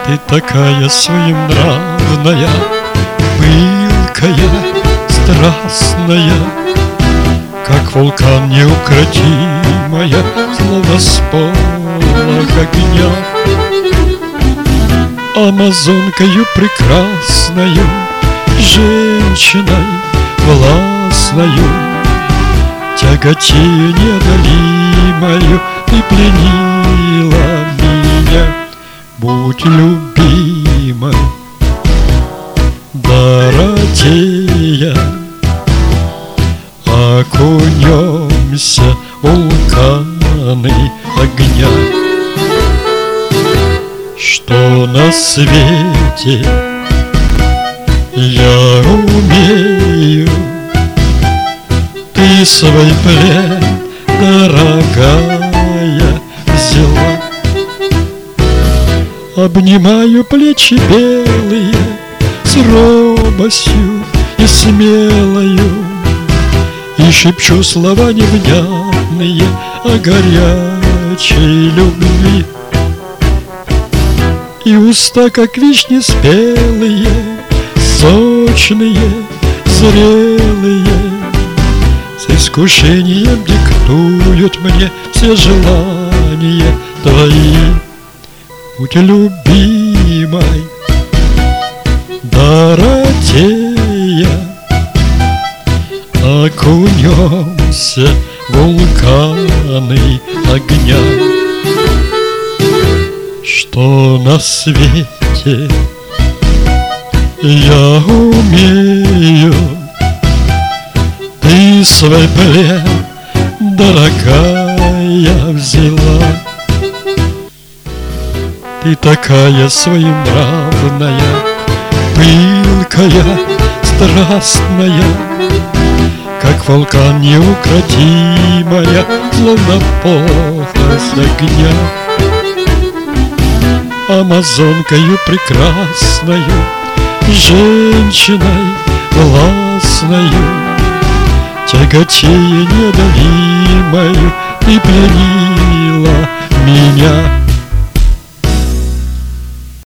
Ты такая своенравная, пылкая, страстная, как вулкан неукротимая, словно сполох огня. Амазонкою прекрасною, женщиной властною, тяготею неодолимою ты пленила меня. Будь любимой, Доротея, окунемся в вулканы огня. Что на свете я умею, ты свой плен, дорогая, взяла. Обнимаю плечи белые с робостью и смелою, и шепчу слова невнятные о горячей любви. И уста, как вишни спелые, сочные, зрелые, с искушением диктуют мне все желания твои. Будь любимой, Доротея, окунемся в вулканы огня. Что на свете я умею, ты свой плен, дорогая, взяла. Ты такая своенравная, пылкая, страстная, как вулкан неукротимая, словно похоть огня. Амазонкою прекрасною, женщиной властною, тяготею неодолимою ты пленила меня.